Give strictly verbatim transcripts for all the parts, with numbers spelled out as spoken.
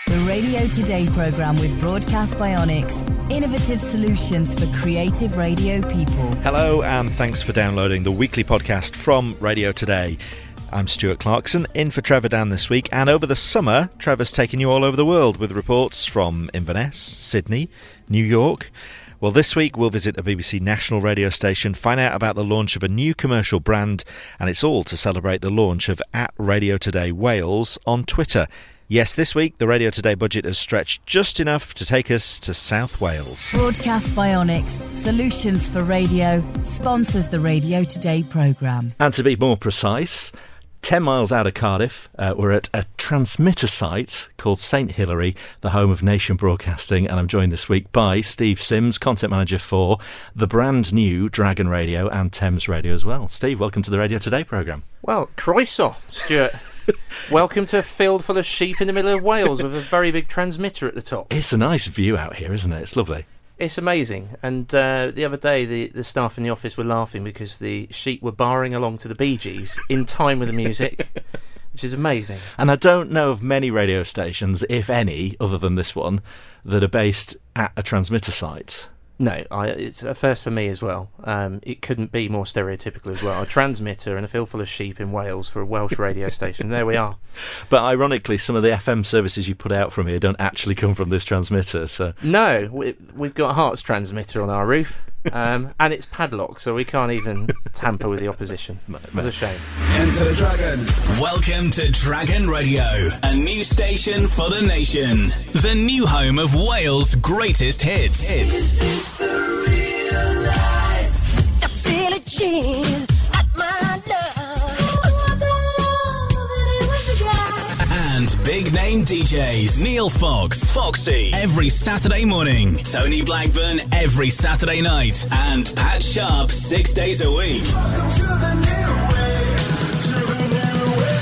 The Radio Today programme with Broadcast Bionics. Innovative solutions for creative radio people. Hello and thanks for downloading the weekly podcast from Radio Today. I'm Stuart Clarkson, in for Trevor Dan this week, and over the summer, Trevor's taken you all over the world with reports from Inverness, Sydney, New York. Well, this week we'll visit a B B C national radio station, find out about the launch of a new commercial brand, and it's all to celebrate the launch of at Radio Today Wales on Twitter. Yes, this week the Radio Today budget has stretched just enough to take us to South Wales. Broadcast Bionics, solutions for radio, sponsors the Radio Today programme. And to be more precise, ten miles out of Cardiff, uh, we're at a transmitter site called Saint Hilary, the home of Nation Broadcasting, and I'm joined this week by Steve Sims, content manager for the brand new Dragon Radio and Thames Radio as well. Steve, welcome to the Radio Today programme. Well, croeso, Stuart. Welcome to a field full of sheep in the middle of Wales with a very big transmitter at the top. It's a nice view out here, isn't it? It's lovely. It's amazing. And uh, the other day, the, the staff in the office were laughing because the sheep were barring along to the Bee Gees in time with the music, which is amazing. And I don't know of many radio stations, if any, other than this one, that are based at a transmitter site. No, I, it's a first for me as well. Um, it couldn't be more stereotypical as well. A transmitter and a field full of sheep in Wales for a Welsh radio station. There we are. But ironically, some of the F M services you put out from here don't actually come from this transmitter. So no, we, we've got a Hearts transmitter on our roof, um, and it's padlocked, so we can't even tamper with the opposition. What a shame. Enter the Dragon. Welcome to Dragon Radio, a new station for the nation. The new home of Wales' greatest hits. hits. The real life. I feel a change at my love. What a love that it was a guy. And big name D Js Neil Fox, Foxy, every Saturday morning. Tony Blackburn every Saturday night. And Pat Sharp six days a week. Welcome to the new way. To the new way.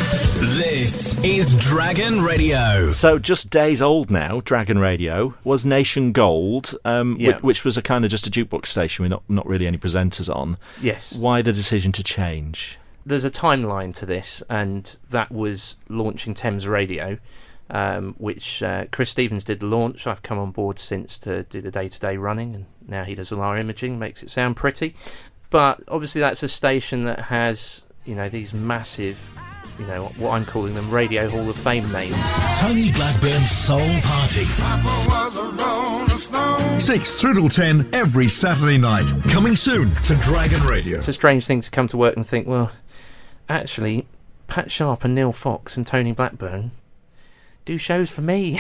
This is Dragon Radio. So just days old now, Dragon Radio was Nation Gold, um, Yeah. which, which was a kind of just a jukebox station with not, not really any presenters on. Yes. Why the decision to change? There's a timeline to this, and that was launching Thames Radio, um, which uh, Chris Stevens did the launch. I've come on board since to do the day-to-day running, and now he does all our imaging, makes it sound pretty. But obviously that's a station that has, you know, these massive, you know, what I'm calling them Radio Hall of Fame names. Tony Blackburn's Soul Party. six through till ten every Saturday night. Coming soon to Dragon Radio. It's a strange thing to come to work and think, well, actually, Pat Sharp and Neil Fox and Tony Blackburn do shows for me.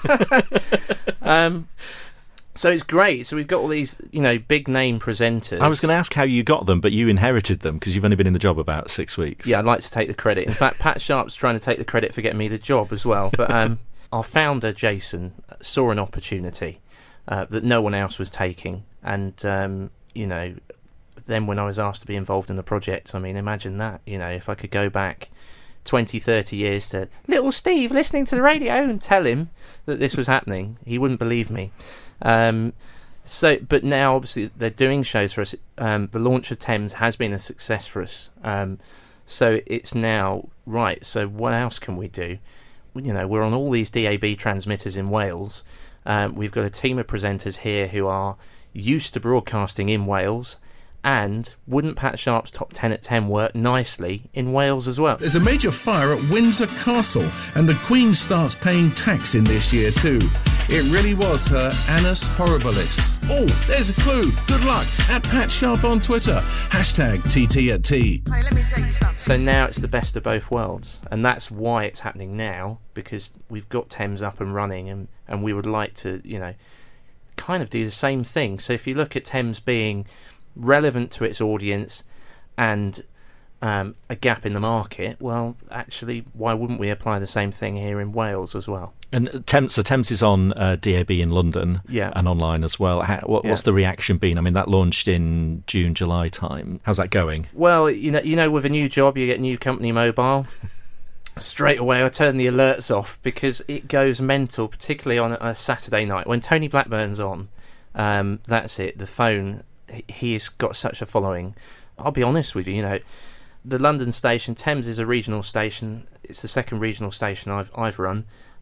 um, so it's great. So we've got all these, you know, big name presenters. I was going to ask how you got them, but you inherited them because you've only been in the job about six weeks. Yeah, I'd like to take the credit. In fact, Pat Sharp's trying to take the credit for getting me the job as well. But um, our founder, Jason, saw an opportunity uh, that no one else was taking. And, um, you know, then when I was asked to be involved in the project, I mean, imagine that, you know, if I could go back twenty, thirty years to little Steve listening to the radio and tell him that this was happening, he wouldn't believe me. Um, so, but now obviously they're doing shows for us. Um, the launch of Thames has been a success for us. Um, so it's now, right, so what else can we do? You know, we're on all these D A B transmitters in Wales. Um, we've got a team of presenters here who are used to broadcasting in Wales. And wouldn't Pat Sharp's Top ten at ten work nicely in Wales as well? There's a major fire at Windsor Castle, and the Queen starts paying tax in this year too. It really was her Annus Horribilis. Oh, there's a clue. Good luck. At Pat Sharp on Twitter. Hashtag T T at T. Hey, let me tell you something. So now it's the best of both worlds. And that's why it's happening now, because we've got Thames up and running, and, and we would like to, you know, kind of do the same thing. So if you look at Thames being relevant to its audience and um, a gap in the market, well, actually, why wouldn't we apply the same thing here in Wales as well? And Thames, so Thames is on uh, D A B in London, Yeah. and online as well. How, what, Yeah. What's the reaction been? I mean, that launched in June, July time. How's that going? Well, you know, you know, with a new job, you get new company mobile. Straight away, I turn the alerts off because it goes mental, particularly on a, a Saturday night when Tony Blackburn's on. Um, that's it. The phone. He's got such a following. I'll be honest with you, you know, the London station, Thames is a regional station. It's the second regional station I've I've run.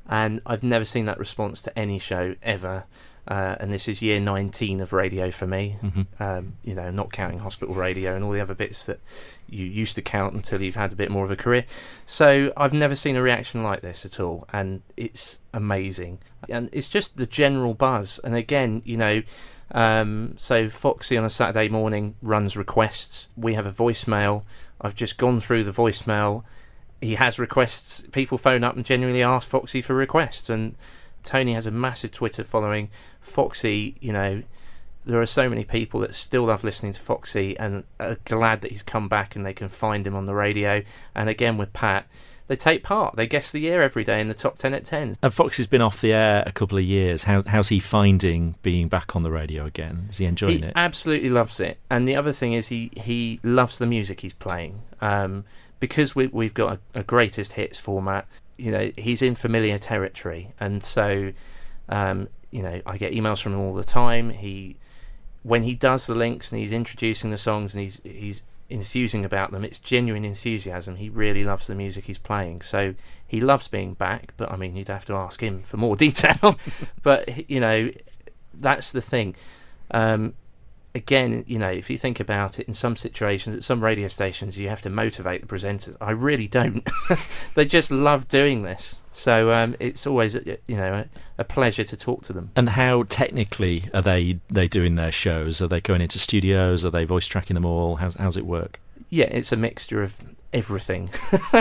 And I've never seen that response to any show ever. Uh, and this is year nineteen of radio for me, mm-hmm. um, you know, not counting hospital radio and all the other bits that you used to count until you've had a bit more of a career. So I've never seen a reaction like this at all, and it's amazing. And it's just the general buzz. And again, you know, um, so Foxy on a Saturday morning runs requests. We have a voicemail. I've just gone through the voicemail. He has requests. People phone up and genuinely ask Foxy for requests, and Tony has a massive Twitter following. Foxy, you know, there are so many people that still love listening to Foxy and are glad that he's come back and they can find him on the radio. And again with Pat, they take part. They guess the year every day in the top ten at ten. And Foxy's been off the air a couple of years. How, how's he finding being back on the radio again? Is he enjoying he it? He absolutely loves it. And the other thing is he, he loves the music he's playing. Um, because we, we've got a, a greatest hits format, you know, he's in familiar territory, and so um, you know, I get emails from him all the time. He, when he does the links and he's introducing the songs and he's he's enthusing about them, it's genuine enthusiasm. He really loves the music he's playing, so he loves being back. But I mean, you'd have to ask him for more detail. But you know, that's the thing. Um, Again, you know, if you think about it, in some situations, at some radio stations, you have to motivate the presenters. I really don't. They just love doing this. So um, it's always, you know, a, a pleasure to talk to them. And how technically are they they doing their shows? Are they going into studios? Are they voice tracking them all? How's, how's it work? Yeah, it's a mixture of everything.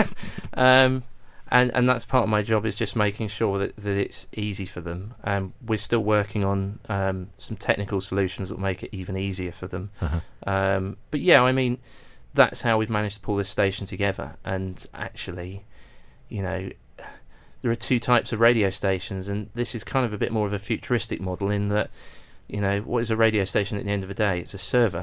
um, and, and that's part of my job, is just making sure that, that it's easy for them. Um, we're still working on um, some technical solutions that will make it even easier for them. Uh-huh. Um, but yeah, I mean, that's how we've managed to pull this station together. And actually, you know, there are two types of radio stations, and this is kind of a bit more of a futuristic model in that, you know, what is a radio station at the end of the day? It's a server.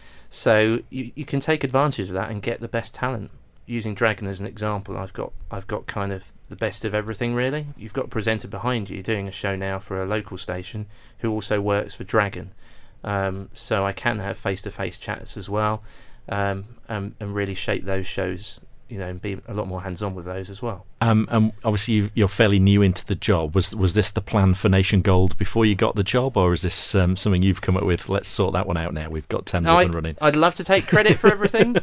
So you, you can take advantage of that and get the best talent. Using Dragon as an example, I've got I've got kind of the best of everything, really. You've got a presenter behind you doing a show now for a local station who also works for Dragon. Um, so I can have face-to-face chats as well, um, and, and really shape those shows, you know, and be a lot more hands-on with those as well. Um, and obviously you, you're fairly new into the job. Was was this the plan for Nation Gold before you got the job, or is this um, something you've come up with? Let's sort that one out now. We've got Thames no, up I, and running. I'd love to take credit for everything.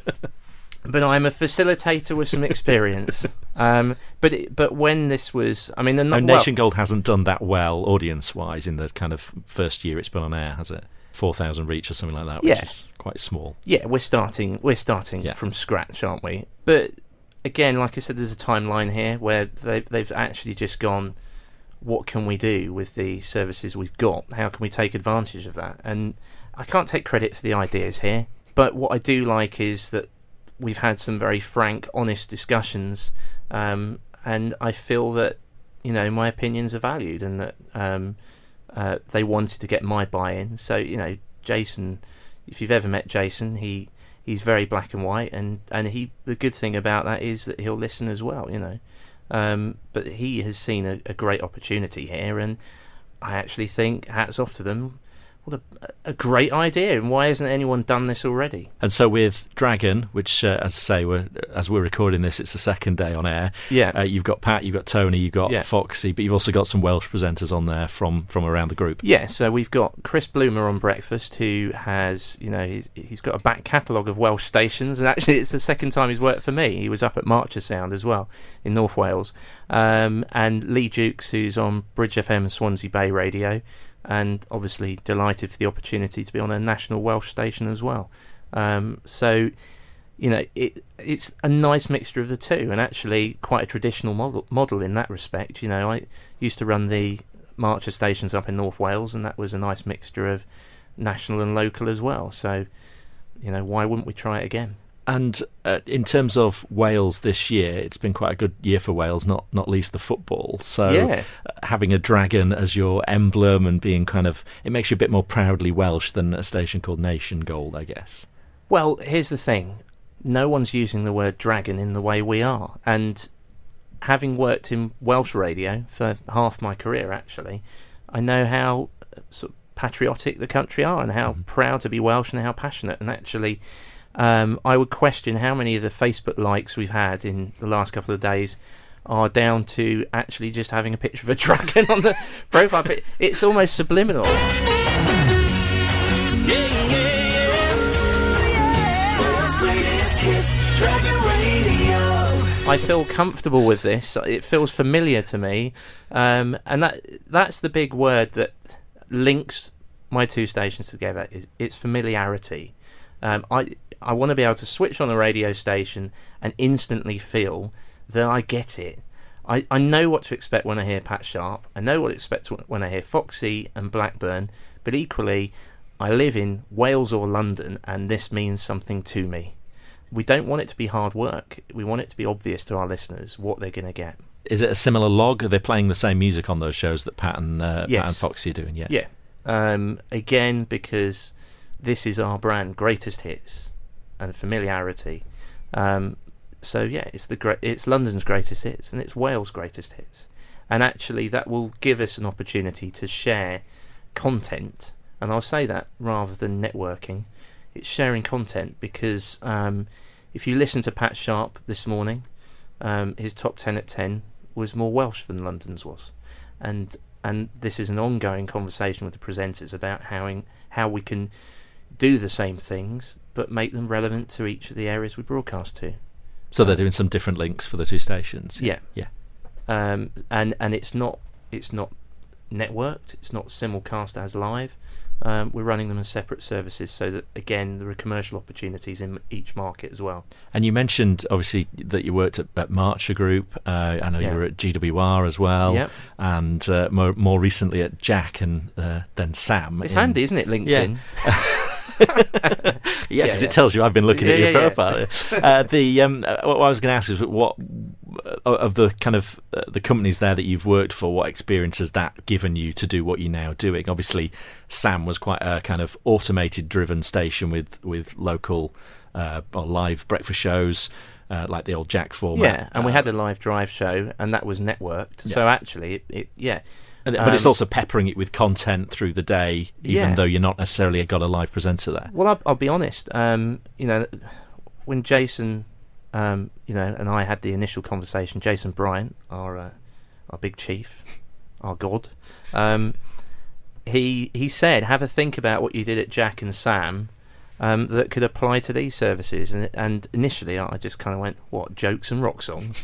But I'm a facilitator with some experience. um, but it, but when this was, I mean, the no, well, Nation Gold hasn't done that well audience-wise in the kind of first year it's been on air, has it? Four thousand reach or something like that, which yeah. is quite small. Yeah, we're starting. We're starting yeah. from scratch, aren't we? But again, like I said, there's a timeline here where they, they've actually just gone, what can we do with the services we've got? How can we take advantage of that? And I can't take credit for the ideas here, but what I do like is that we've had some very frank, honest discussions, um, and I feel that, you know, my opinions are valued, and that um, uh, they wanted to get my buy-in. So, you know, Jason, if you've ever met Jason, he he's very black and white, and, and he the good thing about that is that he'll listen as well, you know. Um, but he has seen a, a great opportunity here, and I actually think, hats off to them. What a, a great idea, and why hasn't anyone done this already? And so with Dragon, which, uh, as I say, we're, as we're recording this, it's the second day on air. Yeah. Uh, you've got Pat, you've got Tony, you've got yeah. Foxy, but you've also got some Welsh presenters on there from, from around the group. Yeah, so we've got Chris Bloomer on Breakfast, who has, you know, he's, he's got a back catalogue of Welsh stations, and actually it's the second time he's worked for me. He was up at Marcher Sound as well, in North Wales. Um, and Lee Jukes, who's on Bridge F M and Swansea Bay Radio, and obviously delighted for the opportunity to be on a national Welsh station as well. Um, so, you know, it it's a nice mixture of the two, and actually quite a traditional model model in that respect. You know, I used to run the Marcher stations up in North Wales, and that was a nice mixture of national and local as well. So, you know, why wouldn't we try it again? And uh, in terms of Wales this year, it's been quite a good year for Wales, not not least the football. So yeah. uh, having a dragon as your emblem and being kind of, it makes you a bit more proudly Welsh than a station called Nation Gold, I guess. Well, here's the thing. No one's using the word dragon in the way we are. And having worked in Welsh radio for half my career, actually, I know how sort of patriotic the country are and how mm. proud to be Welsh and how passionate. And actually, Um, I would question how many of the Facebook likes we've had in the last couple of days are down to actually just having a picture of a dragon on the profile pic. It's almost subliminal. I feel comfortable with this. It feels familiar to me, um, and that that's the big word that links my two stations together. Is it's familiarity. Um, I I want to be able to switch on a radio station and instantly feel that I get it. I, I know what to expect when I hear Pat Sharp. I know what to expect when I hear Foxy and Blackburn. But equally, I live in Wales or London, and this means something to me. We don't want it to be hard work. We want it to be obvious to our listeners what they're going to get. Is it a similar log? Are they playing the same music on those shows that Pat and, uh, yes. Pat and Foxy are doing? Yeah. Yeah. Um, again, because this is our brand, greatest hits and familiarity. Um, so yeah, it's the great, it's London's greatest hits and it's Wales' greatest hits, and actually that will give us an opportunity to share content. And I'll say that rather than networking, it's sharing content because um, if you listen to Pat Sharp this morning, um, his top ten at ten was more Welsh than London's was, and and this is an ongoing conversation with the presenters about how in, how we can do the same things but make them relevant to each of the areas we broadcast to. So they're doing some different links for the two stations. Yeah, yeah, um, and and it's not it's not networked. It's not simulcast as live. Um, we're running them as separate services so that, again, there are commercial opportunities in each market as well. And you mentioned, obviously, that you worked at, at Marcher Group. Uh, I know Yeah. you were at G W R as well. Yep. And uh, more, more recently at Jack and uh, then Sam. It's in- handy, isn't it, LinkedIn? Yeah, because Yeah, it yeah. tells you I've been looking Yeah, at your yeah, yeah. profile. uh, the um, uh, what I was going to ask is what uh, of the kind of uh, the companies there that you've worked for, what experience has that given you to do what you're now doing? Obviously, Sam was quite a kind of automated driven station with with local uh, or live breakfast shows. Uh, like the old Jack format. Yeah, and we Uh, had a live drive show, and that was networked. So actually, it, it yeah. and- but it's Um, also peppering it with content through the day, even Yeah. though you're not necessarily got a live presenter there. Well, I'll, I'll be honest. Um, you know, when Jason, um, you know, and I had the initial conversation, Jason Bryant, our uh, our big chief, our god, um, he he said, "Have a think about what you did at Jack and Sam." Um, that could apply to these services, and and initially I just kind of went, "What, jokes and rock songs?"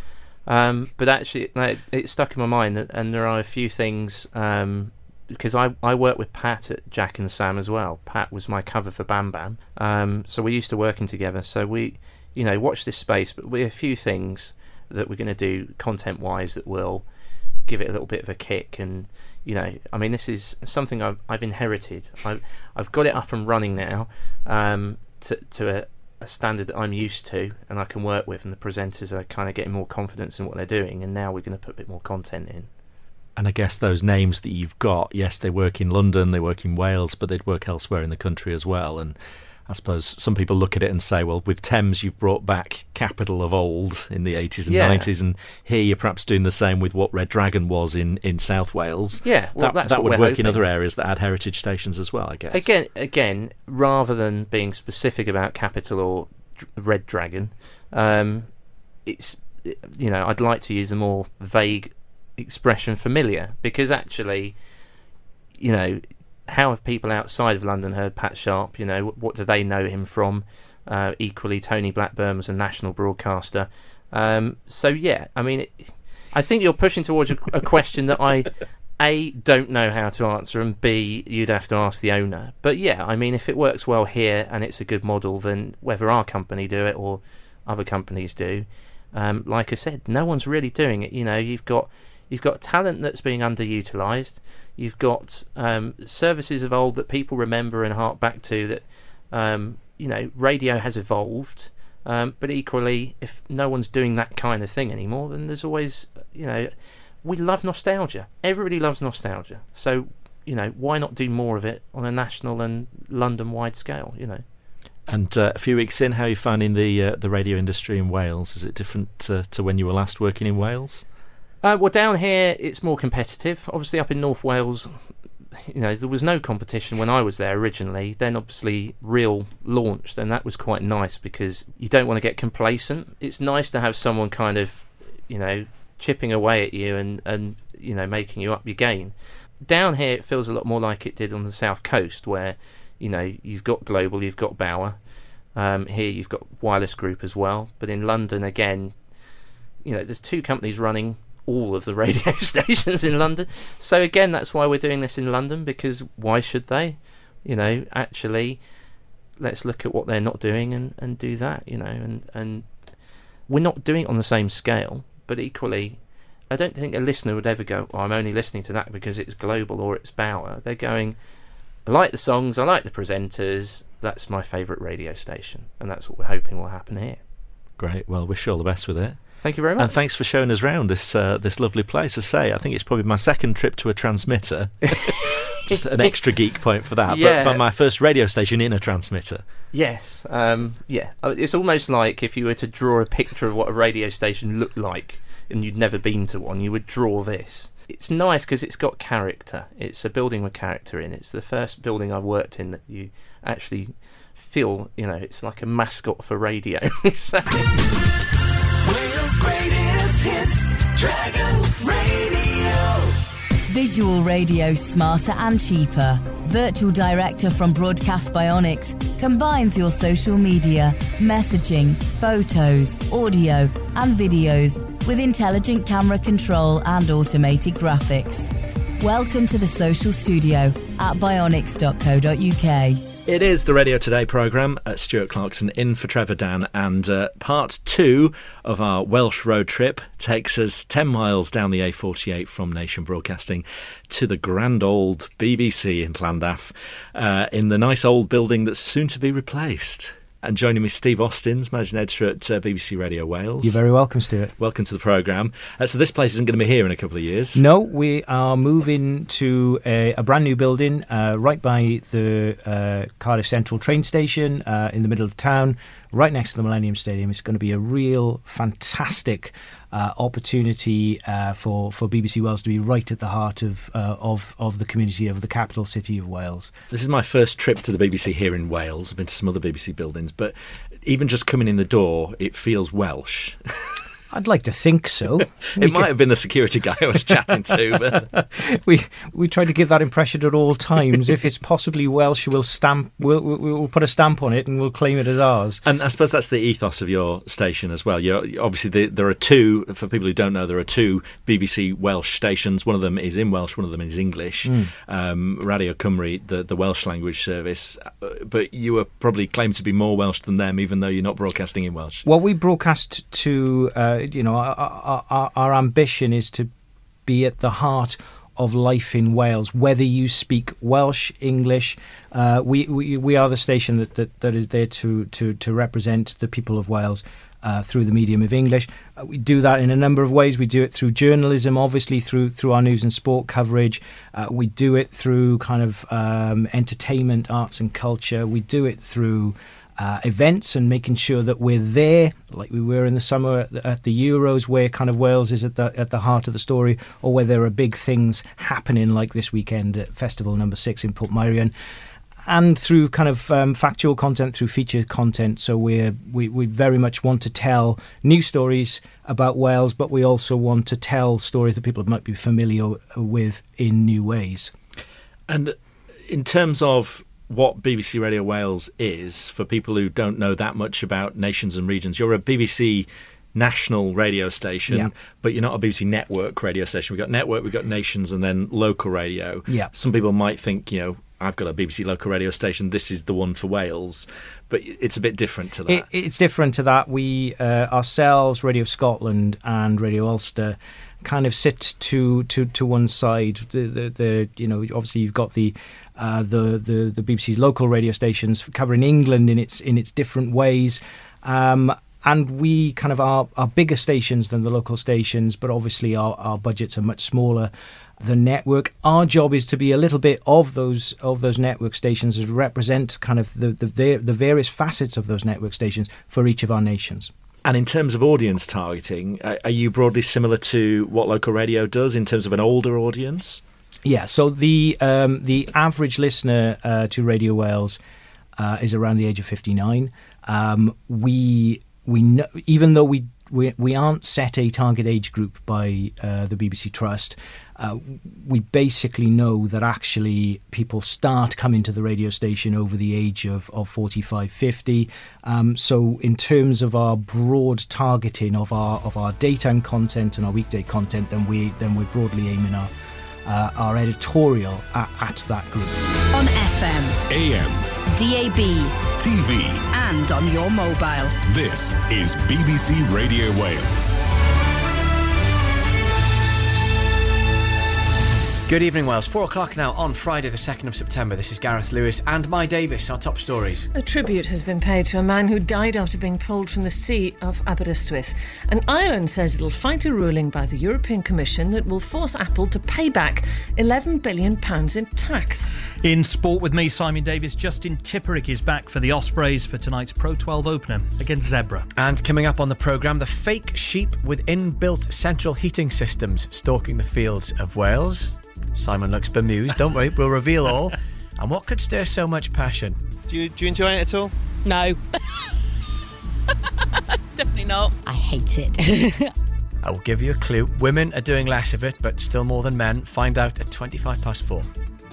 um, but actually, it, it stuck in my mind, that, and there are a few things um, because I I worked with Pat at Jack and Sam as well. Pat was my cover for Bam Bam, um, so we're used to working together. So we, you know, watch this space, but we have a few things that we're going to do content-wise that will give it a little bit of a kick. And you know, I mean, this is something I've, I've inherited. I've, I've got it up and running now um, to, to a, a standard that I'm used to and I can work with, and the presenters are kind of getting more confidence in what they're doing, and now we're going to put a bit more content in. And I guess those names that you've got, yes, they work in London, they work in Wales, but they'd work elsewhere in the country as well. And I suppose some people look at it and say, well, with Thames you've brought back Capital of old in the eighties and Yeah. nineties, and here you're perhaps doing the same with what Red Dragon was in, in South Wales. Yeah, well, that, that's that what would we're work in hoping. other areas that had heritage stations as well, I guess. Again, again, rather than being specific about Capital or Dr- Red Dragon, um, it's, you know, I'd like to use a more vague expression, familiar, because actually, you know, how have people outside of London heard Pat Sharp? You know, what do they know him from? Uh, equally, Tony Blackburn was a national broadcaster. Um, so yeah, I mean, it, I think you're pushing towards a, a question that I, A, don't know how to answer, and B, you'd have to ask the owner. But yeah, I mean, if it works well here and it's a good model, then whether our company do it or other companies do, um, like I said, no one's really doing it. You know, you've got you've got talent that's being underutilised. You've got um, services of old that people remember and hark back to. That um, you know, radio has evolved. Um, but equally, if no one's doing that kind of thing anymore, then there's always, you know, we love nostalgia. Everybody loves nostalgia. So, you know, why not do more of it on a national and London-wide scale, you know? And uh, a few weeks in, how are you finding the uh, the radio industry in Wales? Is it different uh, to when you were last working in Wales? Uh, well, down here, it's more competitive. Obviously, up in North Wales, you know, there was no competition when I was there originally. Then, obviously, Real launched, and that was quite nice because you don't want to get complacent. It's nice to have someone kind of, you know, chipping away at you and, and you know, making you up your game. Down here, it feels a lot more like it did on the South Coast, where, you know, you've got Global, you've got Bauer. Um, here you've got Wireless Group as well. But in London, again, you know, there's two companies running all of the radio stations in London. So again, that's why we're doing this in London, because why should they? You know, actually, let's look at what they're not doing and, and do that, you know. And, and we're not doing it on the same scale, but equally, I don't think a listener would ever go, oh, I'm only listening to that because it's Global or it's Bauer. They're going, I like the songs, I like the presenters, that's my favourite radio station. And that's what we're hoping will happen here. Great. Well, wish you all the best with it. Thank you very much. And thanks for showing us around this uh, this lovely place. I say, I think it's probably my second trip to a transmitter. Just an extra geek point for that. Yeah. But, but my first radio station in a transmitter. Yes. Um, yeah. It's almost like if you were to draw a picture of what a radio station looked like and you'd never been to one, you would draw this. It's nice because it's got character. It's a building with character in. It's the first building I've worked in that you actually feel, you know, it's like a mascot for radio. So. Wales' greatest hits, Dragon Radio. Visual radio smarter and cheaper. Virtual Director from Broadcast Bionics combines your social media, messaging, photos, audio and videos with intelligent camera control and automated graphics. Welcome to the Social Studio at bionics dot co dot uk. It is the Radio Today programme. Uh, Stuart Clarkson in for Trevor Dan, and uh, part two of our Welsh road trip takes us ten miles down the A forty-eight from Nation Broadcasting to the grand old B B C in Llandaff, uh, in the nice old building that's soon to be replaced. And joining me, Steve Austins, Managing Editor at uh, B B C Radio Wales. You're very welcome, Stuart. Welcome to the programme. Uh, so this place isn't going to be here in a couple of years? No, we are moving to a, a brand new building uh, right by the uh, Cardiff Central train station uh, in the middle of town, right next to the Millennium Stadium. It's going to be a real fantastic uh, opportunity uh, for, for B B C Wales to be right at the heart of, uh, of, of the community of the capital city of Wales. This is my first trip to the B B C here in Wales. I've been to some other B B C buildings, but even just coming in the door, it feels Welsh. I'd like to think so. it we might can... have been the security guy I was chatting to. But we we try to give that impression at all times. If it's possibly Welsh, we'll stamp. We'll, we'll put a stamp on it and we'll claim it as ours. And I suppose that's the ethos of your station as well. You're, obviously, the, there are two. For people who don't know, there are two B B C Welsh stations. One of them is in Welsh. One of them is English. Mm. Um, Radio Cymru, the the Welsh language service. But you are probably claimed to be more Welsh than them, even though you're not broadcasting in Welsh. Well, we broadcast to. Uh, You know, our, our, our ambition is to be at the heart of life in Wales, whether you speak Welsh, English. Uh, we, we we are the station that, that, that is there to, to, to represent the people of Wales uh, through the medium of English. Uh, we do that in a number of ways. We do it through journalism, obviously, through through our news and sport coverage. Uh, we do it through kind of um, entertainment, arts and culture. We do it through Uh, events and making sure that we're there, like we were in the summer at the, at the Euros, where kind of Wales is at the at the heart of the story, or where there are big things happening, like this weekend at Festival Number Six in Portmeirion, and through kind of um, factual content, through feature content. So we're, we we very much want to tell new stories about Wales, but we also want to tell stories that people might be familiar with in new ways. And in terms of what B B C Radio Wales is, for people who don't know that much about nations and regions, you're a B B C national radio station, yeah. but you're not a B B C network radio station. We've got network, we've got nations, and then local radio. Yeah. Some people might think, you know, I've got a B B C local radio station, this is the one for Wales, but it's a bit different to that. It, it's different to that. We, uh, ourselves, Radio Scotland and Radio Ulster, kind of sit to to, to one side. The, the, the you know, obviously you've got the uh, the, the the B B C's local radio stations covering England in its in its different ways, um, and we kind of are, are bigger stations than the local stations, but obviously our, our budgets are much smaller. The network. Our job is to be a little bit of those of those network stations, to represent kind of the the, the various facets of those network stations for each of our nations. And in terms of audience targeting, are you broadly similar to what local radio does in terms of an older audience? Yeah, so the um, the average listener uh, to Radio Wales uh, is around the age of fifty-nine. Um, we we know, even though we we we aren't set a target age group by uh, the B B C Trust. Uh, we basically know that actually people start coming to the radio station over the age of, of forty-five, fifty. Um, so in terms of our broad targeting of our of our daytime content and our weekday content, then we then we're broadly aiming our uh, our editorial at, at that group. On F M, A M, D A B, T V, and on your mobile. This is B B C Radio Wales. Good evening, Wales. Four o'clock now on Friday the second of September. This is Gareth Lewis and Mai Davis, our top stories. A tribute has been paid to a man who died after being pulled from the sea of Aberystwyth. And Ireland says it'll fight a ruling by the European Commission that will force Apple to pay back eleven billion pounds in tax. In sport with me, Simon Davis, Justin Tipperick is back for the Ospreys for tonight's Pro twelve opener against Zebra. And coming up on the programme, the fake sheep with inbuilt central heating systems stalking the fields of Wales. Simon looks bemused. Don't worry, we'll reveal all. And what could stir so much passion? Do you, do you enjoy it at all? No. Definitely not. I hate it. I will give you a clue. Women are doing less of it, but still more than men. Find out at twenty-five past four.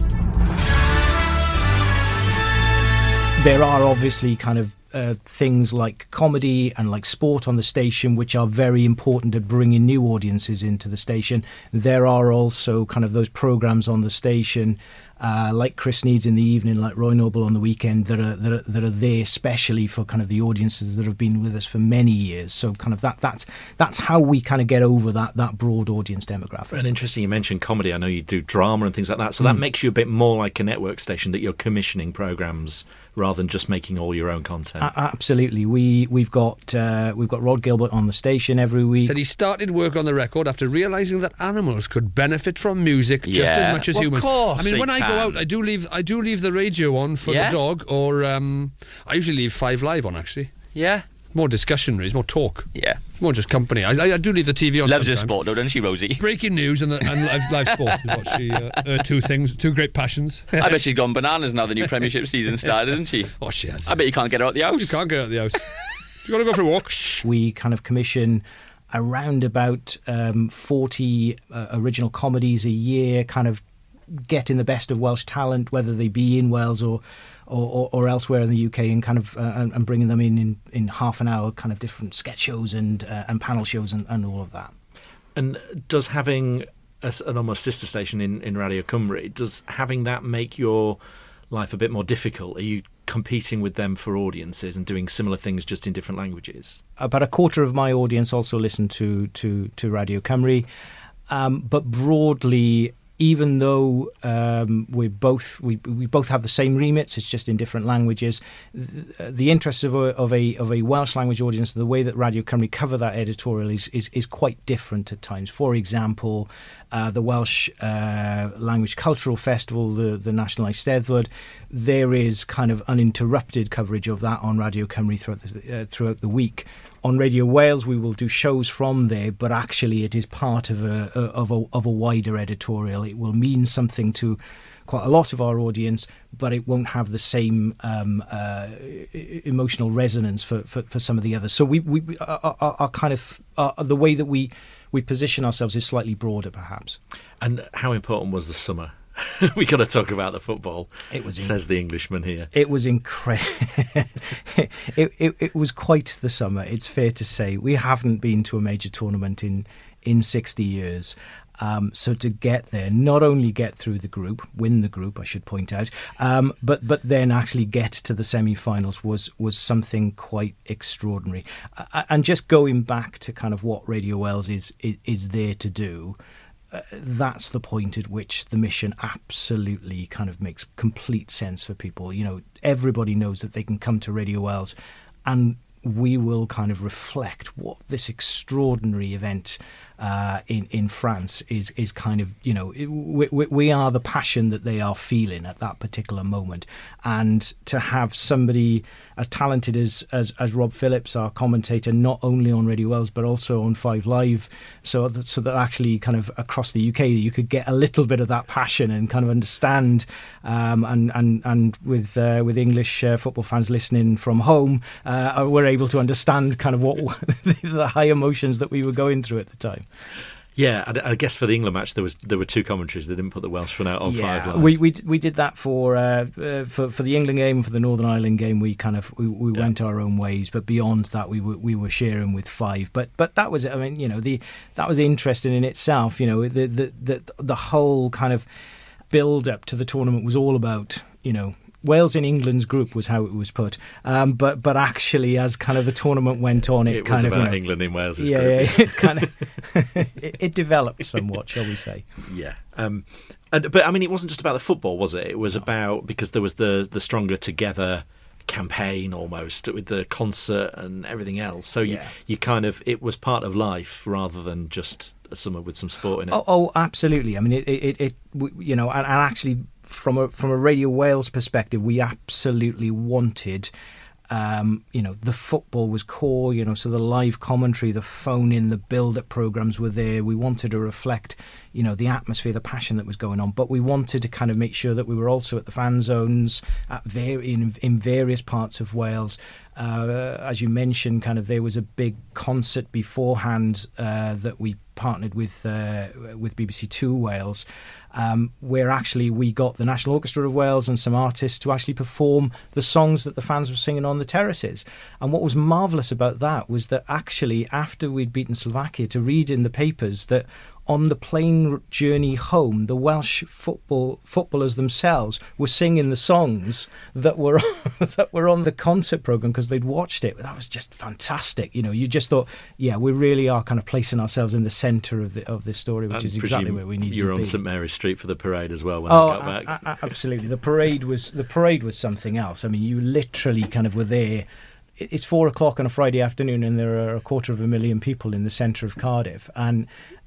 There are obviously kind of uh, things like comedy and like sport on the station, which are very important at bringing new audiences into the station. There are also kind of those programmes on the station, uh, like Chris Needs in the evening, like Roy Noble on the weekend, that are, that are that are there especially for kind of the audiences that have been with us for many years. So kind of that that's that's how we kind of get over that that broad audience demographic. And interesting, you mentioned comedy. I know you do drama and things like that. So that mm. makes you a bit more like a network station, that you're commissioning programmes rather than just making all your own content. A- absolutely, we we've got uh, we've got Rod Gilbert on the station every week. Said he started work on the record after realising that animals could benefit from music yeah. just as much as well, humans. Of course I mean, when can. I go out, I do leave I do leave the radio on for yeah. the dog, or um, I usually leave Five Live on. Actually, yeah. More discussion, really. More talk. Yeah. More just company. I, I, I do leave the T V on. Loves sometimes. her sport, though, doesn't she, Rosie? Breaking news and, the, and live, live sport is what she. Uh, her two things, two great passions. I bet she's gone bananas now the new Premiership season started, isn't she? Oh, she has. I bet you can't get her out the house. You can't get her out the house. She's got to go for a walk. We kind of commission around about um, forty uh, original comedies a year, kind of getting the best of Welsh talent, whether they be in Wales or. Or, or, or elsewhere in the U K, and kind of uh, and bringing them in, in in half an hour, kind of different sketch shows and uh, and panel shows and, and all of that. And does having a, an almost sister station in, in Radio Cymru, does having that make your life a bit more difficult? Are you competing with them for audiences and doing similar things just in different languages? About a quarter of my audience also listen to to, to Radio Cymru, um, but broadly, even though um, we both we we both have the same remits, it's just in different languages. The, the interests of a, of a of a Welsh language audience, the way that Radio Cymru cover that editorial is is, is quite different at times. For example, uh, the Welsh uh, Language Cultural Festival, the the National Eisteddfod, there is kind of uninterrupted coverage of that on Radio Cymru throughout the, uh, throughout the week. On Radio Wales, we will do shows from there, but actually it is part of a of a of a wider editorial. It will mean something to quite a lot of our audience, but it won't have the same um, uh, emotional resonance for, for, for some of the others. So we we are, are, are kind of uh, the way that we we position ourselves is slightly broader, perhaps. And how important was the summer? We got to talk about the football. It was, says the Englishman here. It was incredible. it, it it was quite the summer. It's fair to say we haven't been to a major tournament in in sixty years. Um, so to get there, not only get through the group, win the group, I should point out, um, but but then actually get to the semi-finals was was something quite extraordinary. Uh, and just going back to kind of what Radio Wales is is, is there to do. Uh, that's the point at which the mission absolutely kind of makes complete sense for people. You know, everybody knows that they can come to Radio Wales and we will kind of reflect what this extraordinary event uh, in in France is is kind of, you know, it, we, we are the passion that they are feeling at that particular moment, and to have somebody as talented as as, as Rob Phillips, our commentator, not only on Radio Wales but also on Five Live, so that, so that actually kind of across the U K you could get a little bit of that passion and kind of understand, um, and and and with uh, with English uh, football fans listening from home, uh, we're able to understand kind of what the high emotions that we were going through at the time. Yeah, I, I guess for the England match there was there were two commentaries. They didn't put the Welsh one out on yeah, Five Live. We we we did that for uh, uh, for for the England game, for the Northern Ireland game. We kind of we, we yeah. went our own ways, but beyond that, we were we were sharing with Five. But but that was, I mean, you know, the that was interesting in itself. You know, the the the, the whole kind of build up to the tournament was all about, you know, Wales in England's group was how it was put, um, but but actually, as kind of the tournament went on, it, it kind was of about you know, England in Wales' yeah, group. Yeah, it kind of it, it developed somewhat, shall we say? Yeah, um, and, but I mean, it wasn't just about the football, was it? It was no. about, because there was the the Stronger Together campaign almost with the concert and everything else. So you yeah. you kind of, it was part of life rather than just a summer with some sport in it. Oh, oh absolutely. I mean, it it, it you know, and, and actually. From a from a Radio Wales perspective, we absolutely wanted, um, you know, the football was core, you know, so the live commentary, the phone in, the build-up programmes were there. We wanted to reflect, you know, the atmosphere, the passion that was going on, but we wanted to kind of make sure that we were also at the fan zones at var- in, in various parts of Wales. Uh, as you mentioned, kind of there was a big concert beforehand uh, that we partnered with uh, with B B C Two Wales, um, where actually we got the National Orchestra of Wales and some artists to actually perform the songs that the fans were singing on the terraces. And what was marvellous about that was that actually after we'd beaten Slovakia, to read in the papers that on the plane journey home, the Welsh football footballers themselves were singing the songs that were that were on the concert programme because they'd watched it. That was just fantastic. You know, you just thought, yeah, we really are kind of placing ourselves in the centre of the of this story, which and is exactly where we need to be. You were on St Mary's Street for the parade as well when oh, I got back. I, I, absolutely. The parade was the parade was something else. I mean, you literally kind of were there. It's four o'clock on a Friday afternoon, and there are a quarter of a million people in the centre of Cardiff, and.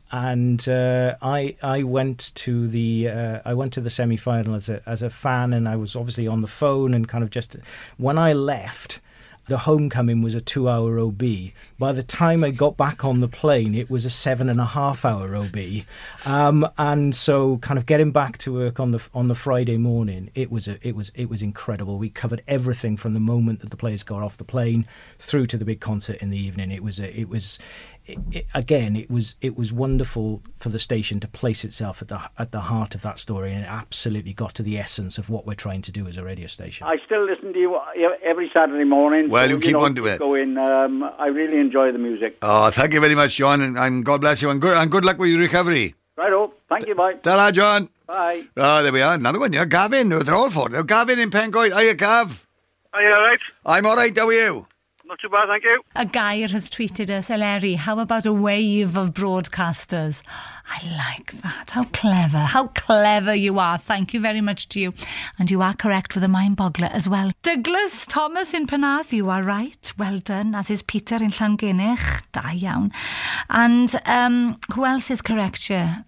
And uh, I I went to the uh, I went to the semi final as a as a fan, and I was obviously on the phone and kind of just when I left, the homecoming was a two hour O B. By the time I got back on the plane, it was a seven and a half hour O B. Um, and so, kind of getting back to work on the on the Friday morning, it was a, it was it was incredible. We covered everything from the moment that the players got off the plane through to the big concert in the evening. It was a, it was. It, it, again, it was it was wonderful for the station to place itself at the at the heart of that story, and it absolutely got to the essence of what we're trying to do as a radio station. I still listen to you every Saturday morning. Well, so, you keep know, on to it. Going, um, I really enjoy the music. Oh, thank you very much, John, and, and God bless you, and good and good luck with your recovery. Righto, thank you, bye. Ta-ra, John. Bye. Oh, there we are, another one. Yeah, Gavin. They're all for it. Gavin in Pencoed. Are you, Gav? Are you all right? I'm all right. How are you? Not too bad, thank you. A Gair has tweeted us, Eleri, how about a wave of broadcasters? I like that. How clever. How clever you are. Thank you very much to you. And you are correct with a mind boggler as well. Douglas Thomas in Penarth, you are right. Well done. As is Peter in Llangennych. Da iawn. And um, who else is correct here?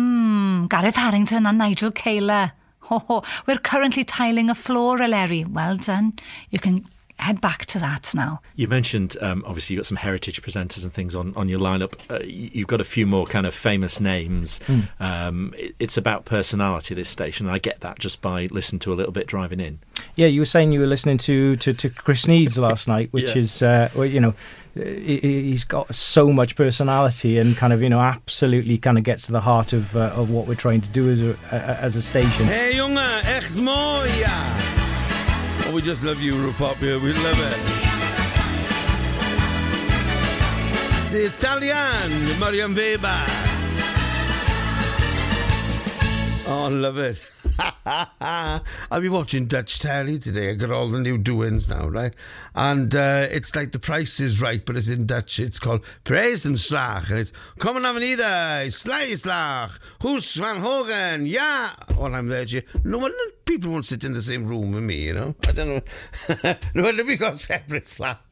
Mm, Gareth Harrington and Nigel Kayla. Oh, oh, we're currently tiling a floor, Eleri. Well done. You can head back to that now. You mentioned, um, obviously, you've got some heritage presenters and things on, on your lineup. Uh, you've got a few more kind of famous names. Mm. Um, it, it's about personality, this station. And I get that just by listening to a little bit driving in. Yeah, you were saying you were listening to, to, to Chris Needs last night, which yeah. is, uh, well, you know, he's got so much personality and kind of, you know, absolutely kind of gets to the heart of uh, of what we're trying to do as a, uh, as a station. Hey, jongen, echt mooi, ja. Oh, we just love you, Europop here. We love it. The Italian, Mariam Weber. Oh, I love it. I've been watching Dutch telly today. I got all the new doings now, right? And uh, it's like The Price is Right, but it's in Dutch. It's called Prijzenslag. And it's, Kom naar beneden, Slijslag, Hoes van Hogen, ja. Well, I'm there, you. No one, people won't sit in the same room with me, you know? I don't know. No, we got separate flats.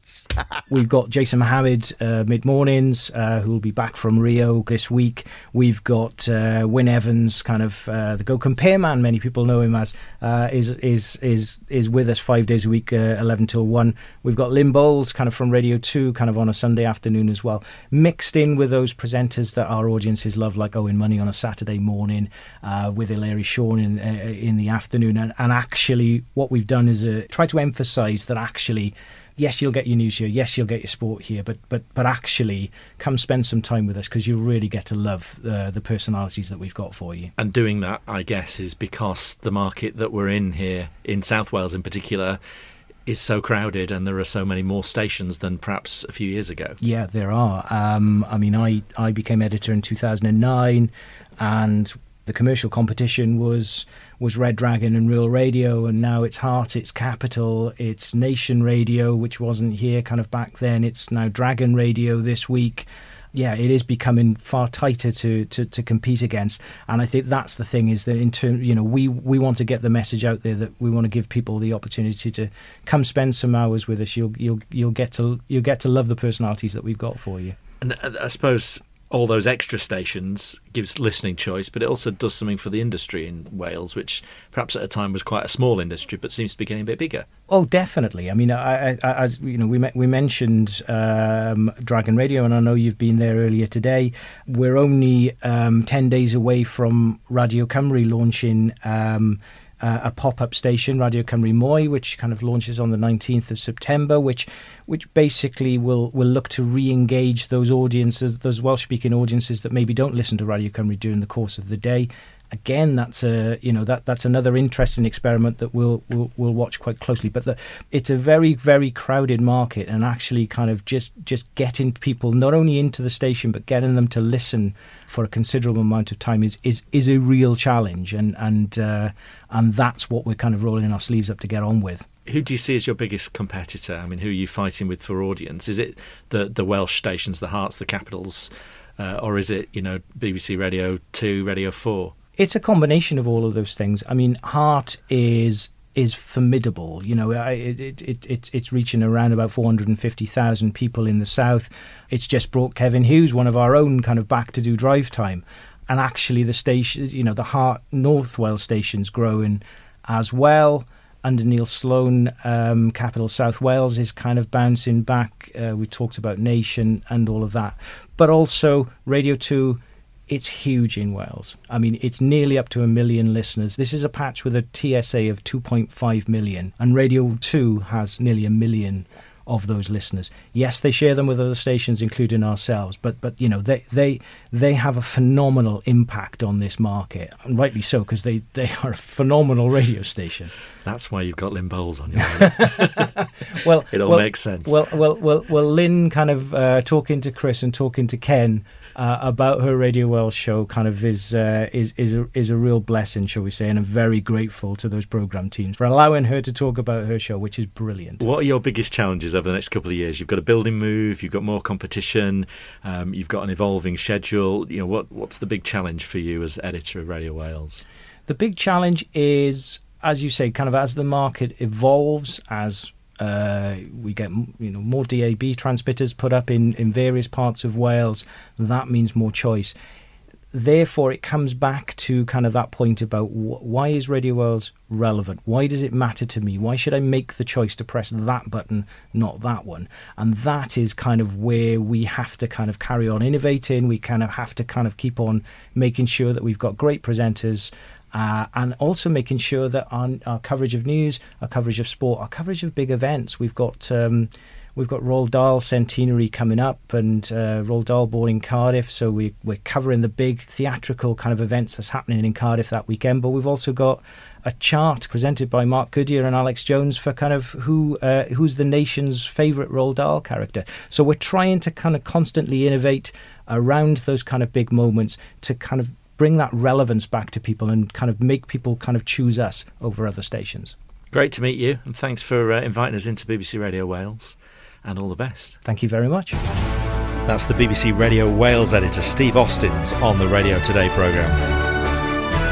nights. We've got Jason Mohammed uh, mid-mornings, uh, who will be back from Rio this week. We've got uh, Wyn Evans, kind of uh, the Go Compare man, many people know him as, uh, is is is is with us five days a week, uh, eleven till one. We've got Lynn Bowles, kind of from Radio two, kind of on a Sunday afternoon as well, mixed in with those presenters that our audiences love, like Owen Money on a Saturday morning, uh, with Hilary Shawn in uh, in the afternoon. And, and actually, what we've done is uh, try to emphasise that actually, yes, you'll get your news here, yes, you'll get your sport here, but but but actually, come spend some time with us, because you'll really get to love uh, the personalities that we've got for you. And doing that, I guess, is because the market that we're in here, in South Wales in particular, is so crowded, and there are so many more stations than perhaps a few years ago. Yeah, there are. Um, I mean, I, I became editor in two thousand nine, and the commercial competition was was Red Dragon and Real Radio, and now it's Heart, it's Capital, it's Nation Radio, which wasn't here kind of back then. It's now Dragon Radio this week. Yeah, it is becoming far tighter to, to, to compete against, and I think that's the thing, is that in term, you know, we we want to get the message out there that we want to give people the opportunity to come spend some hours with us. You'll you'll you'll get to you'll get to love the personalities that we've got for you. And I suppose all those extra stations gives listening choice, but it also does something for the industry in Wales, which perhaps at a time was quite a small industry, but seems to be getting a bit bigger. Oh, definitely. I mean, I, I, as you know, we we mentioned um, Dragon Radio, and I know you've been there earlier today. We're only um, ten days away from Radio Cymru launching Um, Uh, a pop-up station, Radio Cymru Mwy, which kind of launches on the nineteenth of September, which which basically will, will look to re-engage those audiences, those Welsh-speaking audiences that maybe don't listen to Radio Cymru during the course of the day. Again, that's a you know that that's another interesting experiment that we'll we'll, we'll watch quite closely. But the, it's a very very crowded market, and actually kind of just just getting people not only into the station but getting them to listen for a considerable amount of time is is, is a real challenge, and and uh, and that's what we're kind of rolling our sleeves up to get on with. Who do you see as your biggest competitor? I mean, who are you fighting with for audience? Is it the the Welsh stations, the Hearts, the Capitals, uh, or is it you know B B C Radio two, Radio four? It's a combination of all of those things. I mean, Heart is is formidable. You know, it, it, it, it's it's reaching around about four hundred fifty thousand people in the south. It's just brought Kevin Hughes, one of our own, kind of back to do drive time. And actually the station, you know, the Heart North Wales station's growing as well. Under Neil Sloan, um, Capital South Wales is kind of bouncing back. Uh, we talked about Nation and all of that. But also Radio two, it's huge in Wales. I mean, it's nearly up to a million listeners. This is a patch with a T S A of two point five million, and Radio two has nearly a million of those listeners. Yes, they share them with other stations, including ourselves, but but you know they they they have a phenomenal impact on this market, and rightly so, because they they are a phenomenal radio station. That's why you've got Lynn Bowles on your own. Well, it all well, makes sense. Well, well, well, well. Lynn kind of uh, talking to Chris and talking to Ken uh, about her Radio Wales show kind of is uh, is is a, is a real blessing, shall we say, and I'm very grateful to those programme teams for allowing her to talk about her show, which is brilliant. What are your biggest challenges over the next couple of years? You've got a building move, you've got more competition, um, you've got an evolving schedule. You know, what what's the big challenge for you as editor of Radio Wales? The big challenge is, as you say, kind of as the market evolves, as uh, we get you know more D A B transmitters put up in, in various parts of Wales, that means more choice. Therefore, it comes back to kind of that point about wh- why is Radio Wales relevant? Why does it matter to me? Why should I make the choice to press that button, not that one? And that is kind of where we have to kind of carry on innovating. We kind of have to kind of keep on making sure that we've got great presenters, Uh, and also making sure that our, our coverage of news, our coverage of sport, our coverage of big events. We've got um, we've got Roald Dahl centenary coming up, and uh, Roald Dahl born in Cardiff, so we, we're covering the big theatrical kind of events that's happening in Cardiff that weekend. But we've also got a chart presented by Mark Goodyear and Alex Jones for kind of who uh, who's the nation's favourite Roald Dahl character. So we're trying to kind of constantly innovate around those kind of big moments to kind of bring that relevance back to people and kind of make people kind of choose us over other stations. Great to meet you, and thanks for uh, inviting us into B B C Radio Wales, and all the best. Thank you very much. That's the B B C Radio Wales editor, Steve Austins, on the Radio Today programme.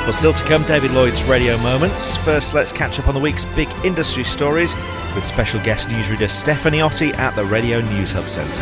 Well, still to come, David Lloyd's Radio Moments. First, let's catch up on the week's big industry stories with special guest newsreader Stephanie Otti at the Radio News Hub Centre.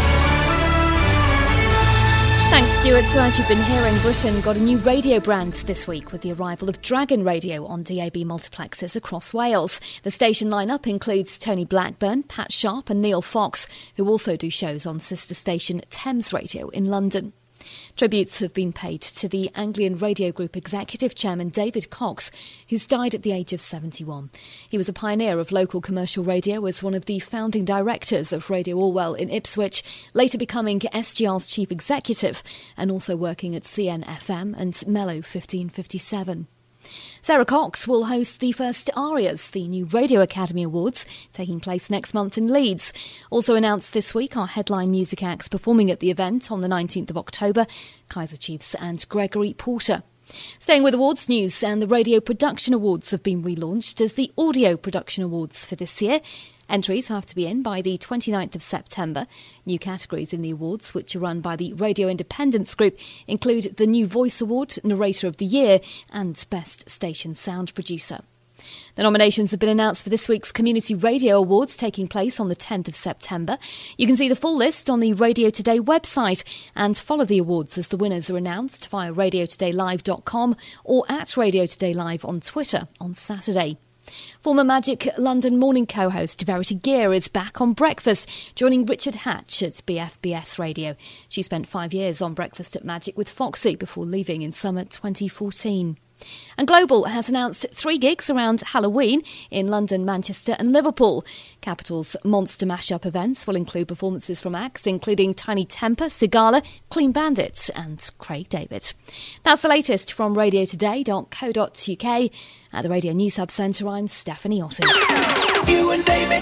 Thanks, Stuart. So as you've been hearing, Britain got a new radio brand this week with the arrival of Dragon Radio on D A B multiplexes across Wales. The station lineup includes Tony Blackburn, Pat Sharp and Neil Fox, who also do shows on sister station Thames Radio in London. Tributes have been paid to the Anglian Radio Group Executive Chairman David Cox, who's died at the age of seventy-one. He was a pioneer of local commercial radio, as one of the founding directors of Radio Orwell in Ipswich, later becoming S G R's chief executive and also working at C N F M and Mellow fifteen fifty-seven. Sarah Cox will host the first ARIAs, the new Radio Academy Awards, taking place next month in Leeds. Also announced this week are headline music acts performing at the event on the nineteenth of October, Kaiser Chiefs and Gregory Porter. Staying with awards news, and the Radio Production Awards have been relaunched as the Audio Production Awards for this year. Entries have to be in by the twenty-ninth of September. New categories in the awards, which are run by the Radio Independence Group, include the New Voice Award, Narrator of the Year and Best Station Sound Producer. The nominations have been announced for this week's Community Radio Awards, taking place on the tenth of September. You can see the full list on the Radio Today website and follow the awards as the winners are announced via radio today live dot com or at Radio Today Live on Twitter on Saturday. Former Magic London morning co-host Verity Gear is back on Breakfast, joining Richard Hatch at B F B S Radio. She spent five years on Breakfast at Magic with Foxy before leaving in summer twenty fourteen. And Global has announced three gigs around Halloween in London, Manchester and Liverpool. Capital's Monster Mashup events will include performances from acts including Tiny Temper, Sigala, Clean Bandit and Craig David. That's the latest from radio today dot co dot uk. At the Radio News Hub Centre, I'm Stephanie Otten. You and David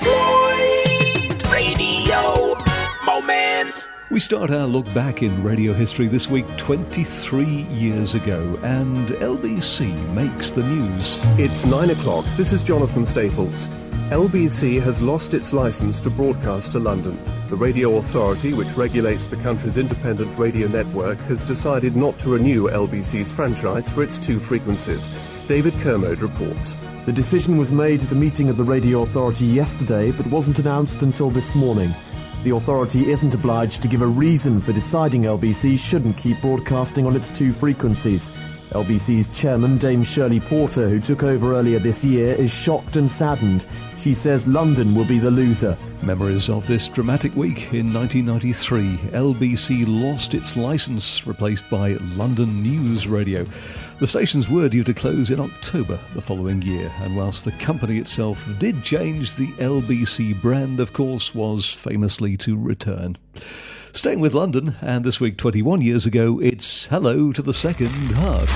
Lloyd, Radio Moments. We start our look back in radio history this week twenty-three years ago, and L B C makes the news. It's nine o'clock. This is Jonathan Staples. L B C has lost its licence to broadcast to London. The Radio Authority, which regulates the country's independent radio network, has decided not to renew L B C's franchise for its two frequencies. David Kermode reports. The decision was made at a meeting of the Radio Authority yesterday, but wasn't announced until this morning. The authority isn't obliged to give a reason for deciding L B C shouldn't keep broadcasting on its two frequencies. L B C's chairman, Dame Shirley Porter, who took over earlier this year, is shocked and saddened. She says London will be the loser. Memories of this dramatic week in nineteen ninety-three. L B C lost its licence, replaced by London News Radio. The stations were due to close in October the following year, and whilst the company itself did change, the L B C brand, of course, was famously to return. Staying with London, and this week twenty-one years ago, it's Hello to the Second Heart.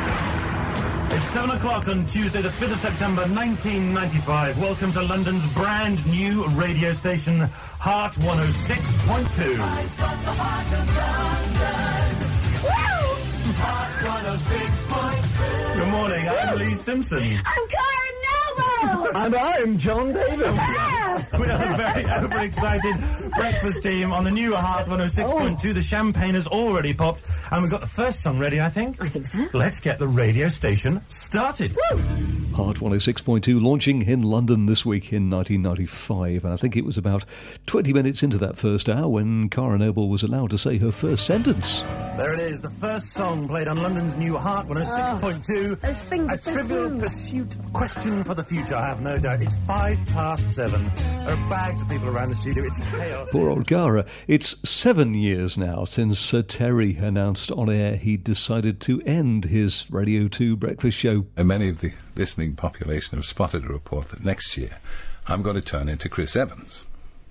It's seven o'clock on Tuesday, the fifth of September, nineteen ninety-five. Welcome to London's brand new radio station, Heart one oh six point two. Right from the heart of London. Woo! Heart one oh six point two. Good morning, I'm Lee Simpson. I'm Karen Noble. And I'm John Davis. We are a very overexcited breakfast team on the new Heart one oh six point two. The champagne has already popped, and we've got the first song ready, I think. I think so. Let's get the radio station started. Woo! Heart one oh six point two launching in London this week in nineteen ninety-five, and I think it was about twenty minutes into that first hour when Cara Noble was allowed to say her first sentence. There it is, the first song played on London's new Heart one oh six point two. Those fingers A so trivial soon. pursuit question for the future, I have no doubt. It's five past seven. There are bags of people around the studio. It's chaos. Poor old Cara. It's seven years now since Sir Terry announced on air he'd decided to end his Radio two breakfast show. And many of the listening population have spotted a report that next year I'm going to turn into Chris Evans.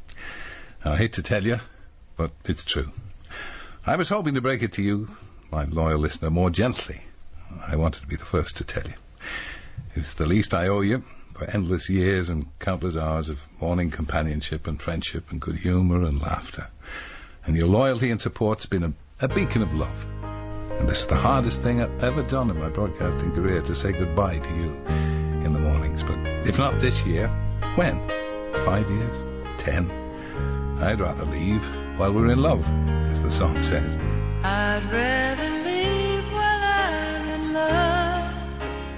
I hate to tell you, but it's true. I was hoping to break it to you, my loyal listener, more gently. I wanted to be the first to tell you. It's the least I owe you for endless years and countless hours of morning companionship and friendship and good humour and laughter. And your loyalty and support's been a, a beacon of love. And this is the hardest thing I've ever done in my broadcasting career, to say goodbye to you in the mornings. But if not this year, when? Five years? Ten? I'd rather leave while we're in love, as the song says. I'd rather leave while I'm in love.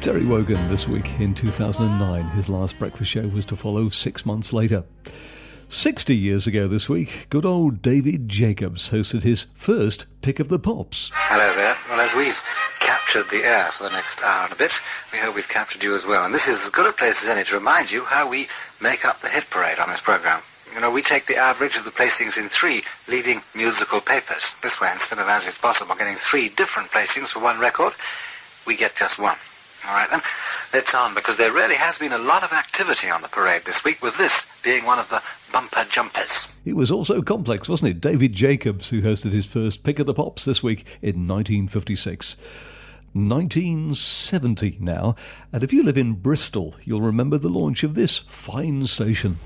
Terry Wogan this week in two thousand nine. His last breakfast show was to follow six months later. sixty years ago this week, good old David Jacobs hosted his first Pick of the Pops. Hello there. Well, as we've captured the air for the next hour and a bit, we hope we've captured you as well. And this is as good a place as any to remind you how we make up the hit parade on this programme. You know, we take the average of the placings in three leading musical papers. This way, instead of, as it's possible, getting three different placings for one record, we get just one. All right, then, let's on, because there really has been a lot of activity on the parade this week, with this being one of the bumper jumpers. It was also complex, wasn't it? David Jacobs, who hosted his first Pick of the Pops this week in nineteen fifty-six. nineteen seventy now, and if you live in Bristol, you'll remember the launch of this fine station.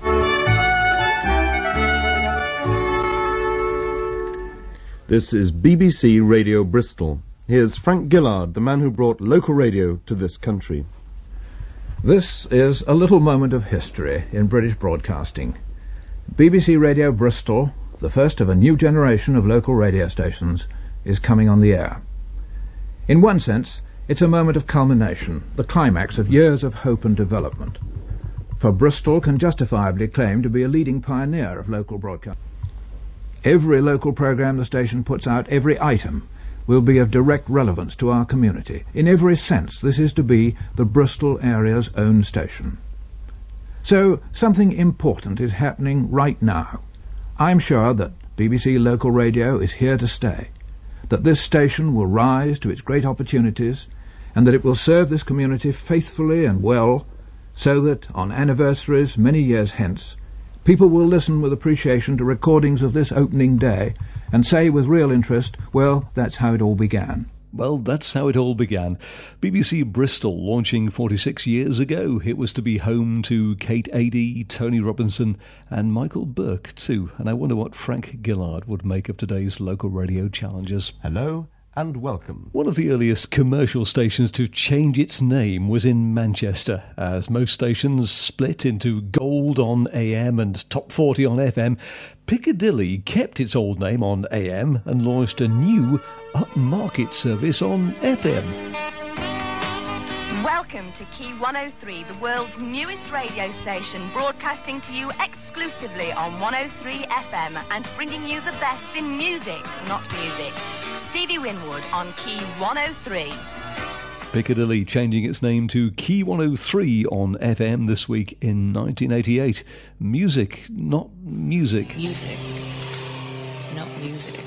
This is B B C Radio Bristol. Here's Frank Gillard, the man who brought local radio to this country. This is a little moment of history in British broadcasting. B B C Radio Bristol, the first of a new generation of local radio stations, is coming on the air. In one sense, it's a moment of culmination, the climax of years of hope and development. For Bristol can justifiably claim to be a leading pioneer of local broadcasting. Every local programme the station puts out, every item, will be of direct relevance to our community. In every sense, this is to be the Bristol area's own station. So, something important is happening right now. I'm sure that B B C Local Radio is here to stay, that this station will rise to its great opportunities, and that it will serve this community faithfully and well, so that, on anniversaries many years hence, people will listen with appreciation to recordings of this opening day and say with real interest, well, that's how it all began. Well, that's how it all began. B B C Bristol launching forty-six years ago. It was to be home to Kate Adie, Tony Robinson and Michael Burke too. And I wonder what Frank Gillard would make of today's local radio challenges. Hello and welcome. One of the earliest commercial stations to change its name was in Manchester. As most stations split into Gold on A M and Top forty on F M, Piccadilly kept its old name on A M and launched a new upmarket service on F M. Welcome to Key one oh three, the world's newest radio station, broadcasting to you exclusively on one oh three F M and bringing you the best in music, not music. Stevie Winwood on Key one oh three. Piccadilly changing its name to Key one oh three on F M this week in nineteen eighty-eight. Music, not music. Music, not music.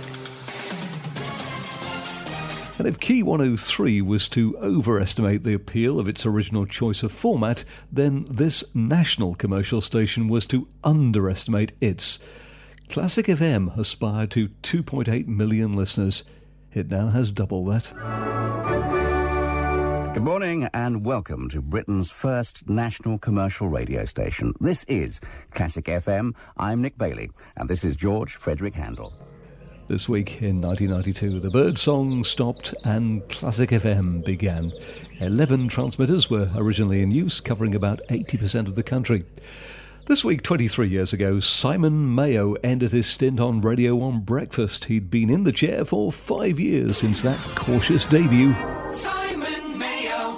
And if Key one oh three was to overestimate the appeal of its original choice of format, then this national commercial station was to underestimate its. Classic F M aspired to two point eight million listeners. It now has double that. Good morning and welcome to Britain's first national commercial radio station. This is Classic F M. I'm Nick Bailey and this is George Frederick Handel. This week in nineteen ninety-two, the Birdsong stopped and Classic F M began. Eleven transmitters were originally in use, covering about eighty percent of the country. This week, twenty-three years ago, Simon Mayo ended his stint on Radio one Breakfast. He'd been in the chair for five years since that cautious debut. Simon Mayo.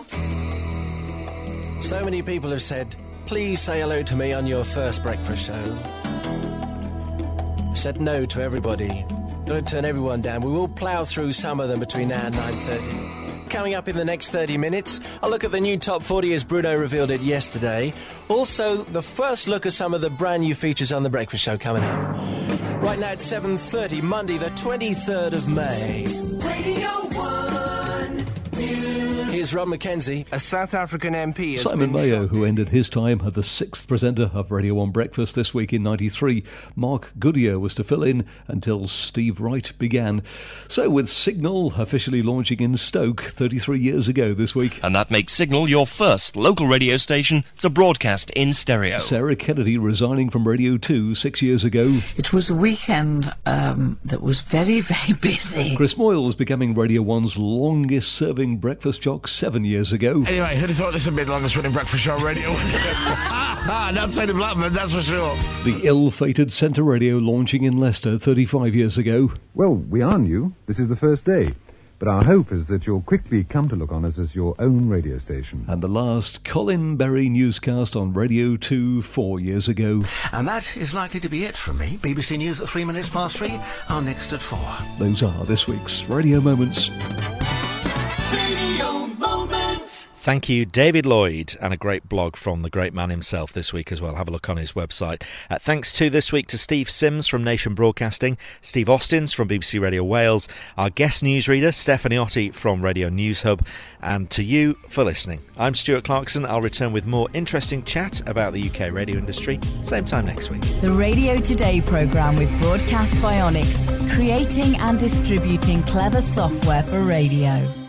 So many people have said, please say hello to me on your first breakfast show. I've said no to everybody. Don't turn everyone down. We will plough through some of them between now and nine thirty. Coming up in the next thirty minutes, a look at the new Top forty as Bruno revealed it yesterday. Also, the first look at some of the brand new features on The Breakfast Show coming up. Right now it's seven thirty, Monday the twenty-third of May. Radio one News. Here's Rob Mackenzie, a South African M P. Has Simon been Mayo, who ended his time as the sixth presenter of Radio one Breakfast this week in ninety-three. Mark Goodyear was to fill in until Steve Wright began. So with Signal officially launching in Stoke thirty-three years ago this week. And that makes Signal your first local radio station to broadcast in stereo. Sarah Kennedy resigning from Radio two six years ago. It was a weekend um, that was very, very busy. Chris Moyles becoming Radio one's longest serving breakfast jock seven years ago. Anyway, who'd have thought this would be the longest running breakfast show on Radio one? Not Sadie Blackman, that's for sure. The ill-fated Centre Radio launching in Leicester thirty-five years ago. Well, we are new. This is the first day. But our hope is that you'll quickly come to look on us as your own radio station. And the last Colin Berry newscast on Radio two four years ago. And that is likely to be it from me. B B C News at three minutes past three. Our next at four. Those are this week's Radio Moments. Radio Moments. Thank you, David Lloyd, and a great blog from the great man himself this week as well. Have a look on his website. Uh, thanks to this week to Steve Sims from Nation Broadcasting, Steve Austins from B B C Radio Wales, our guest newsreader, Stephanie Otti from Radio News Hub, and to you for listening. I'm Stuart Clarkson. I'll return with more interesting chat about the U K radio industry, same time next week. The Radio Today programme with Broadcast Bionics, creating and distributing clever software for radio.